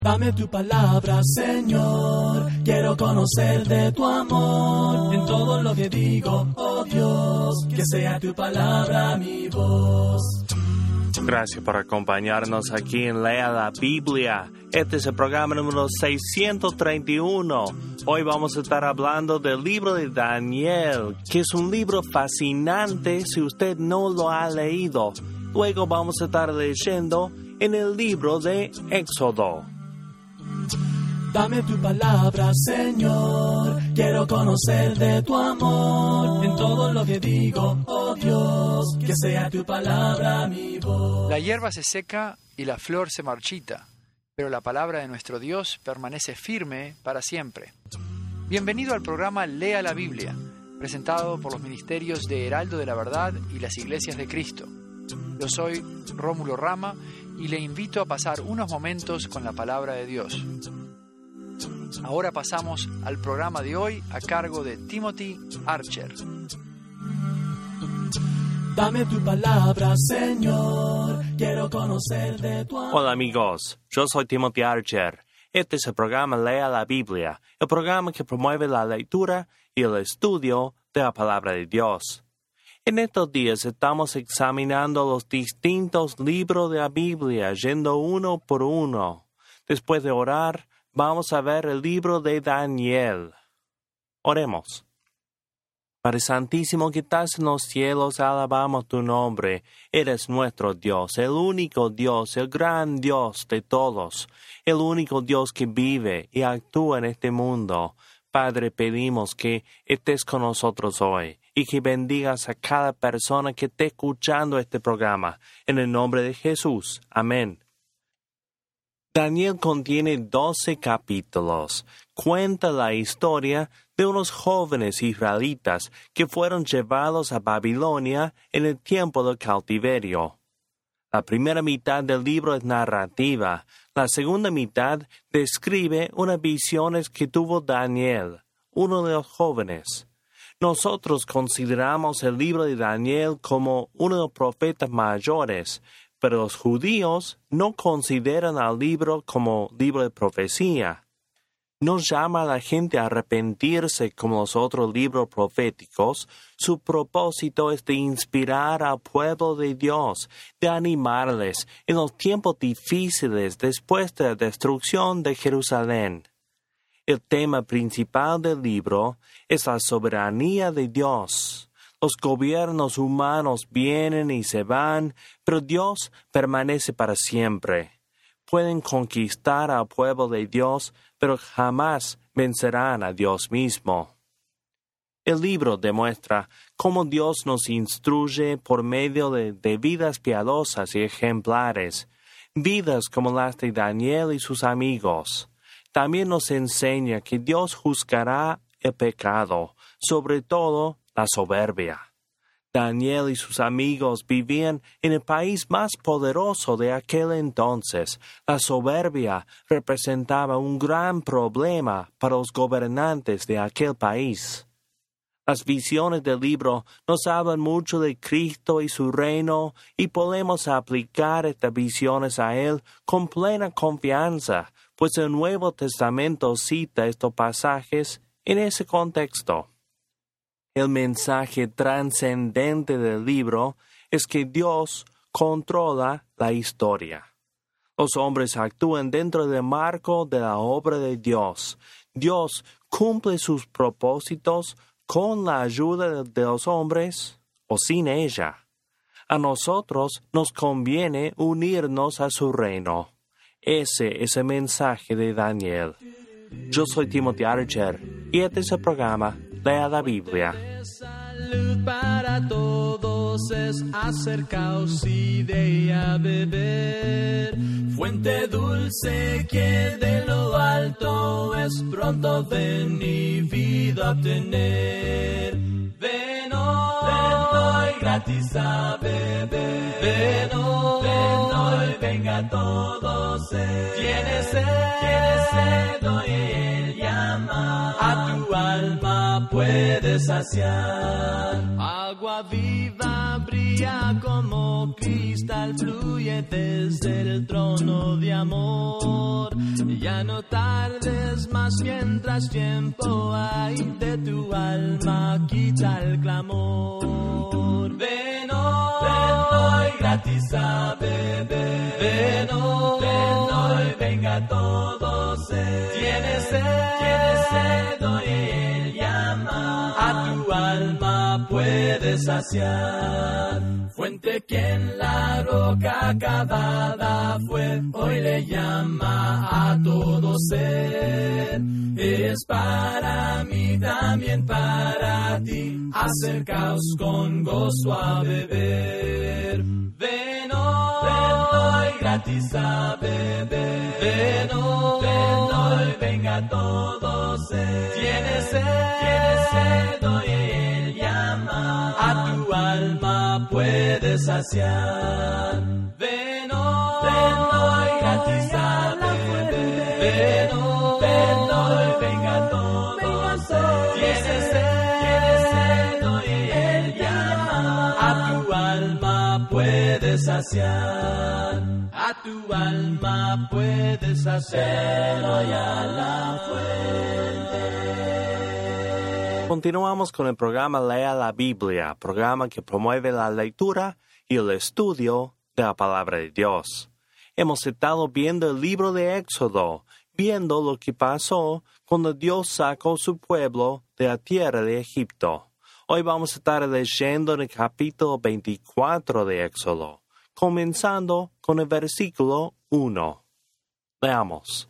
Dame tu palabra, Señor, quiero conocer de tu amor. En todo lo que digo, oh Dios, que sea tu palabra mi voz. Gracias por acompañarnos aquí en Lea la Biblia. Este es el programa número 631. Hoy vamos a estar hablando del libro de Daniel, que es un libro fascinante si usted no lo ha leído. Luego vamos a estar leyendo en el libro de Éxodo. Dame tu palabra, Señor, quiero conocer de tu amor. En todo lo que digo, oh Dios, que sea tu palabra mi voz. La hierba se seca y la flor se marchita, pero la palabra de nuestro Dios permanece firme para siempre. Bienvenido al programa Lea la Biblia, presentado por los ministerios de Heraldo de la Verdad y las Iglesias de Cristo. Yo soy Rómulo Rama y le invito a pasar unos momentos con la palabra de Dios. Ahora pasamos al programa de hoy a cargo de Timothy Archer. Dame tu palabra, Señor, quiero conocer de tu amor. Hola amigos, yo soy Timothy Archer. Este es el programa Lea la Biblia, el programa que promueve la lectura y el estudio de la palabra de Dios. En estos días estamos examinando los distintos libros de la Biblia, yendo uno por uno. Después de orar, vamos a ver el libro de Daniel. Oremos. Padre Santísimo que estás en los cielos, alabamos tu nombre. Eres nuestro Dios, el único Dios, el gran Dios de todos, el único Dios que vive y actúa en este mundo. Padre, pedimos que estés con nosotros hoy y que bendigas a cada persona que esté escuchando este programa. En el nombre de Jesús. Amén. Daniel contiene 12 capítulos. Cuenta la historia de unos jóvenes israelitas que fueron llevados a Babilonia en el tiempo del cautiverio. La primera mitad del libro es narrativa. La segunda mitad describe unas visiones que tuvo Daniel, uno de los jóvenes. Nosotros consideramos el libro de Daniel como uno de los profetas mayores, pero los judíos no consideran al libro como libro de profecía. No llama a la gente a arrepentirse como los otros libros proféticos. Su propósito es de inspirar al pueblo de Dios, de animarles en los tiempos difíciles después de la destrucción de Jerusalén. El tema principal del libro es la soberanía de Dios. Los gobiernos humanos vienen y se van, pero Dios permanece para siempre. Pueden conquistar al pueblo de Dios, pero jamás vencerán a Dios mismo. El libro demuestra cómo Dios nos instruye por medio de vidas piadosas y ejemplares, vidas como las de Daniel y sus amigos. También nos enseña que Dios juzgará el pecado, sobre todo la soberbia. Daniel y sus amigos vivían en el país más poderoso de aquel entonces. La soberbia representaba un gran problema para los gobernantes de aquel país. Las visiones del libro nos hablan mucho de Cristo y su reino y podemos aplicar estas visiones a Él con plena confianza, pues el Nuevo Testamento cita estos pasajes en ese contexto. El mensaje trascendente del libro es que Dios controla la historia. Los hombres actúan dentro del marco de la obra de Dios. Dios cumple sus propósitos con la ayuda de los hombres o sin ella. A nosotros nos conviene unirnos a su reino. Ese es el mensaje de Daniel. Yo soy Timothy Archer y este es el programa Lea la Biblia. Salud para todos es acercaos y de a beber. Fuente dulce que de lo alto es pronto ven y vida obtener. Ven hoy gratis a beber. Ven hoy venga todos. Tienes sed, hoy Él llama. A tu alma puedes saciar. Agua viva brilla gracia como cristal fluye desde el trono de amor. Ya no tardes más mientras tiempo hay, de tu alma quita el clamor. Ven hoy gratis a beber. Ven hoy, venga todo ser. Tienes sed, hoy Él llama. A tu alma puedes saciar. Fuente que en la roca acabada fue, hoy le llama a todo ser. Es para mí, también para ti. Acercaos con gozo a beber. Ven hoy gratis a beber. Ven hoy, venga todo ser. Tienes sed, hoy Él llama. A tu alma puedes saciar. Ven hoy gratis a beber. Ven hoy, venga todo ser. Tienes sed, hoy Él llama. A tu alma puedes saciar. A tu alma puedes saciar. Hoy a la fuente. Continuamos con el programa Lea la Biblia, programa que promueve la lectura y el estudio de la palabra de Dios. Hemos estado viendo el libro de Éxodo, viendo lo que pasó cuando Dios sacó su pueblo de la tierra de Egipto. Hoy vamos a estar leyendo en el capítulo 24 de Éxodo, comenzando con el versículo 1. Leamos.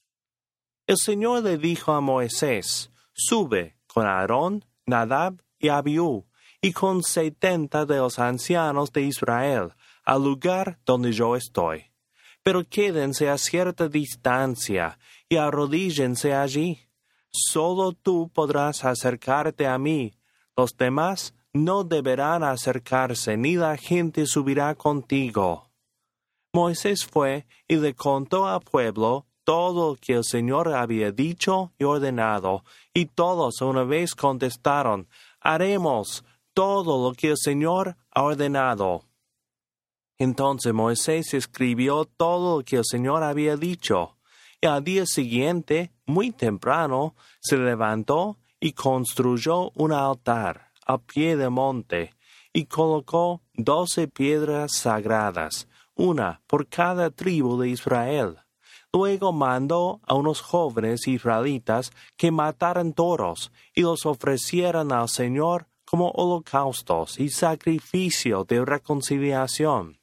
El Señor le dijo a Moisés, sube con Aarón, Nadab y Abiú, y con 70 de los ancianos de Israel, al lugar donde yo estoy. Pero quédense a cierta distancia y arrodíllense allí. Solo tú podrás acercarte a mí. Los demás no deberán acercarse, ni la gente subirá contigo. Moisés fue y le contó al pueblo todo lo que el Señor había dicho y ordenado, y todos una vez contestaron, haremos todo lo que el Señor ha ordenado. Entonces Moisés escribió todo lo que el Señor había dicho, y al día siguiente, muy temprano, se levantó y construyó un altar al pie del monte, y colocó 12 piedras sagradas, una por cada tribu de Israel. Luego mandó a unos jóvenes israelitas que mataran toros y los ofrecieran al Señor como holocaustos y sacrificio de reconciliación.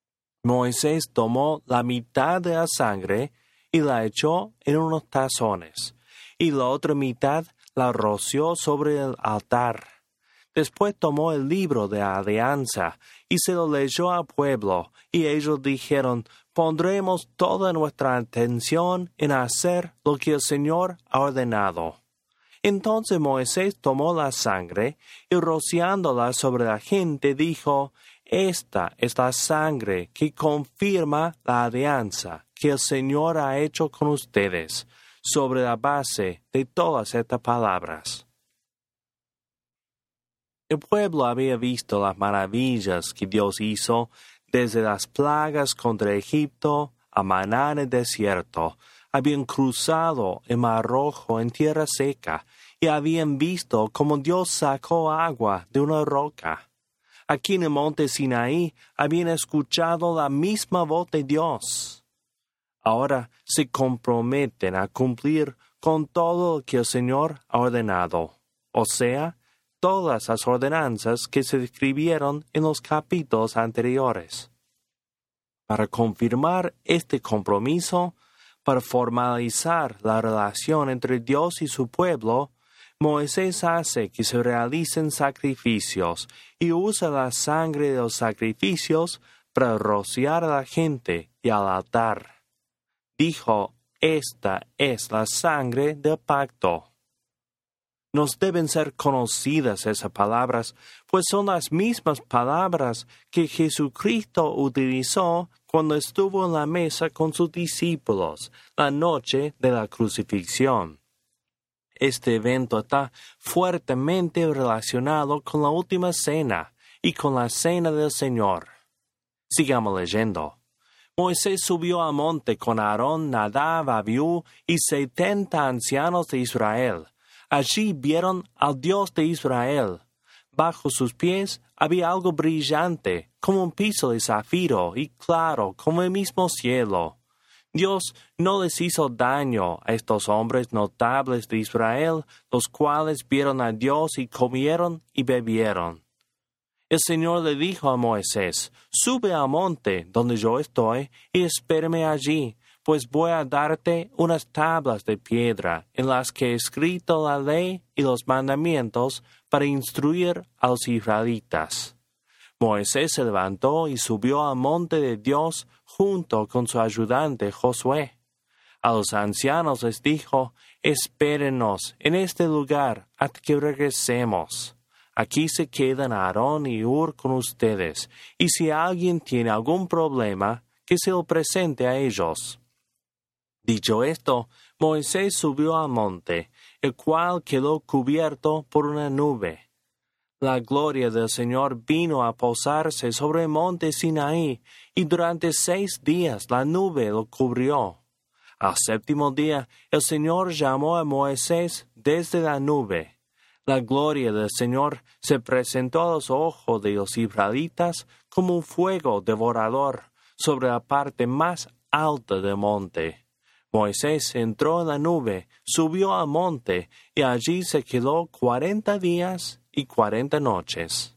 Moisés tomó la mitad de la sangre y la echó en unos tazones, y la otra mitad la roció sobre el altar. Después tomó el libro de la alianza y se lo leyó al pueblo, y ellos dijeron, pondremos toda nuestra atención en hacer lo que el Señor ha ordenado. Entonces Moisés tomó la sangre y rociándola sobre la gente dijo, esta es la sangre que confirma la alianza que el Señor ha hecho con ustedes, sobre la base de todas estas palabras. El pueblo había visto las maravillas que Dios hizo, desde las plagas contra Egipto a maná en el desierto. Habían cruzado el Mar Rojo en tierra seca y habían visto cómo Dios sacó agua de una roca. Aquí en el monte Sinaí habían escuchado la misma voz de Dios. Ahora se comprometen a cumplir con todo lo que el Señor ha ordenado, o sea, todas las ordenanzas que se describieron en los capítulos anteriores. Para confirmar este compromiso, para formalizar la relación entre Dios y su pueblo, Moisés hace que se realicen sacrificios y usa la sangre de los sacrificios para rociar a la gente y al altar. Dijo, esta es la sangre del pacto. Nos deben ser conocidas esas palabras, pues son las mismas palabras que Jesucristo utilizó cuando estuvo en la mesa con sus discípulos la noche de la crucifixión. Este evento está fuertemente relacionado con la última cena, y con la cena del Señor. Sigamos leyendo. Moisés subió al monte con Aarón, Nadab, Abiú y 70 ancianos de Israel. Allí vieron al Dios de Israel. Bajo sus pies había algo brillante, como un piso de zafiro, y claro, como el mismo cielo. Dios no les hizo daño a estos hombres notables de Israel, los cuales vieron a Dios y comieron y bebieron. El Señor le dijo a Moisés, «Sube al monte donde yo estoy y espérame allí, pues voy a darte unas tablas de piedra en las que he escrito la ley y los mandamientos para instruir a los israelitas». Moisés se levantó y subió al monte de Dios junto con su ayudante Josué. A los ancianos les dijo, «Espérenos en este lugar hasta que regresemos. Aquí se quedan Aarón y Hur con ustedes, y si alguien tiene algún problema, que se lo presente a ellos». Dicho esto, Moisés subió al monte, el cual quedó cubierto por una nube. La gloria del Señor vino a posarse sobre el monte Sinaí, y durante 6 días la nube lo cubrió. Al 7º día, el Señor llamó a Moisés desde la nube. La gloria del Señor se presentó a los ojos de los israelitas como un fuego devorador sobre la parte más alta del monte. Moisés entró en la nube, subió al monte, y allí se quedó 40 días y 40 noches.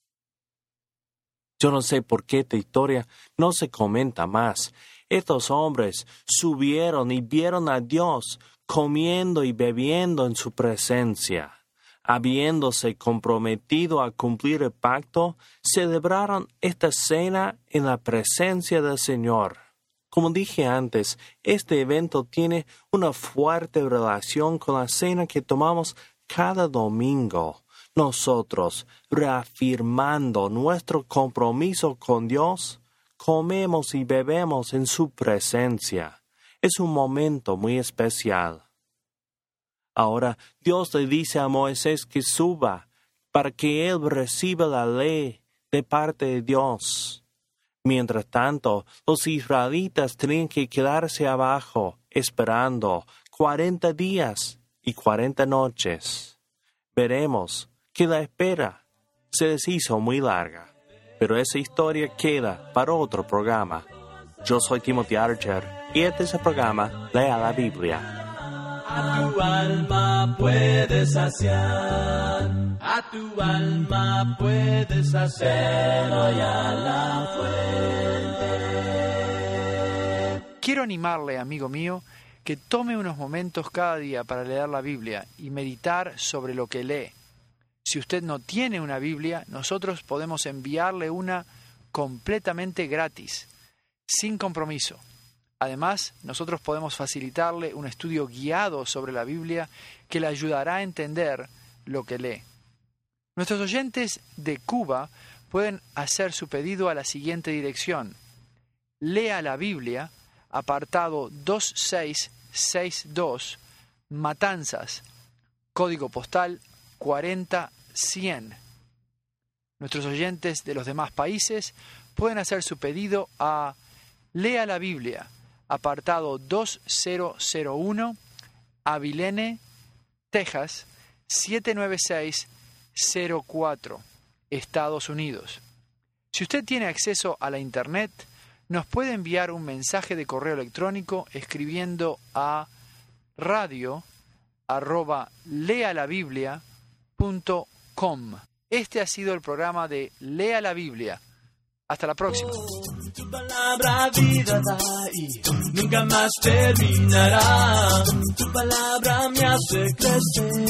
Yo no sé por qué esta historia no se comenta más. Estos hombres subieron y vieron a Dios comiendo y bebiendo en su presencia. Habiéndose comprometido a cumplir el pacto, celebraron esta cena en la presencia del Señor. Como dije antes, este evento tiene una fuerte relación con la cena que tomamos cada domingo. Nosotros, reafirmando nuestro compromiso con Dios, comemos y bebemos en su presencia. Es un momento muy especial. Ahora Dios le dice a Moisés que suba para que él reciba la ley de parte de Dios. Mientras tanto, los israelitas tenían que quedarse abajo, esperando 40 días y 40 noches. Veremos que la espera se les hizo muy larga, pero esa historia queda para otro programa. Yo soy Timothy Archer y este es el programa Lea la Biblia. A tu alma puedes saciar, a tu alma puedes hacer hoy a la fuente. Quiero animarle, amigo mío, que tome unos momentos cada día para leer la Biblia y meditar sobre lo que lee. Si usted no tiene una Biblia, nosotros podemos enviarle una completamente gratis, sin compromiso. Además, nosotros podemos facilitarle un estudio guiado sobre la Biblia que le ayudará a entender lo que lee. Nuestros oyentes de Cuba pueden hacer su pedido a la siguiente dirección. Lea la Biblia, apartado 2662, Matanzas, código postal 40100. Nuestros oyentes de los demás países pueden hacer su pedido a Lea la Biblia, apartado 2001, Abilene, Texas, 79604, Estados Unidos. Si usted tiene acceso a la Internet, nos puede enviar un mensaje de correo electrónico escribiendo a radio@lealabiblia.com. Este ha sido el programa de Lea la Biblia. Hasta la próxima. Tu palabra vida da y nunca más terminará. Tu palabra me hace crecer.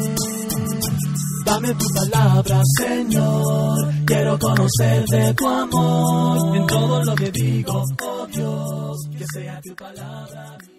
Dame tu palabra, Señor. Quiero conocer de tu amor. En todo lo que digo, oh Dios, que sea tu palabra.